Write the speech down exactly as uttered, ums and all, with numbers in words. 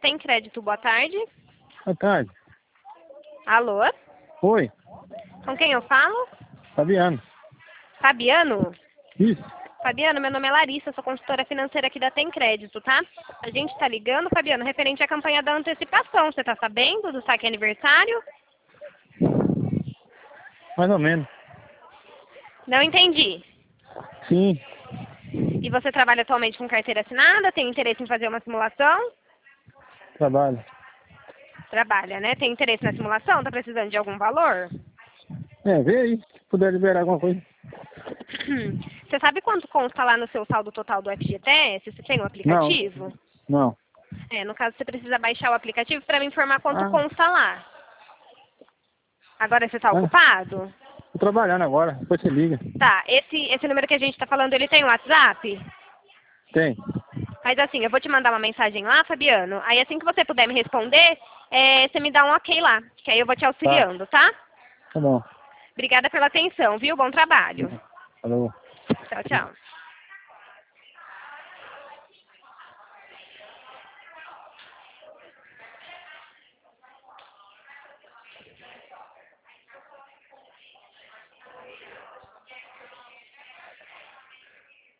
Tem Crédito, boa tarde. Boa tarde. Alô? Oi, Com quem eu falo? Fabiano. Fabiano? Isso. Fabiano, meu nome é Larissa, sou consultora financeira aqui da Tem Crédito, tá? A gente tá ligando, Fabiano, referente à campanha da antecipação. Você tá sabendo do saque aniversário? Mais ou menos. Não entendi. Sim, E você trabalha atualmente com carteira assinada? Tem interesse em fazer uma simulação? trabalho. Trabalha, né? Tem interesse na simulação? Tá precisando de algum valor? É, vê aí, se puder liberar alguma coisa. Você sabe quanto consta lá no seu saldo total do F G T S? Você tem um Não, aplicativo? não. É, no caso você precisa baixar o aplicativo para me informar quanto Ah, consta lá. Agora você está ah, ocupado? tô trabalhando agora, depois você liga. Tá, esse, esse número que a gente está falando, ele tem um WhatsApp? Tem. Mas assim, eu vou te mandar uma mensagem lá, Fabiano. Aí assim que você puder me responder, é, você me dá um ok lá, que aí eu vou te Tá, auxiliando, tá? tá bom. Obrigada pela atenção, viu? Bom trabalho. Falou. Tchau, tchau.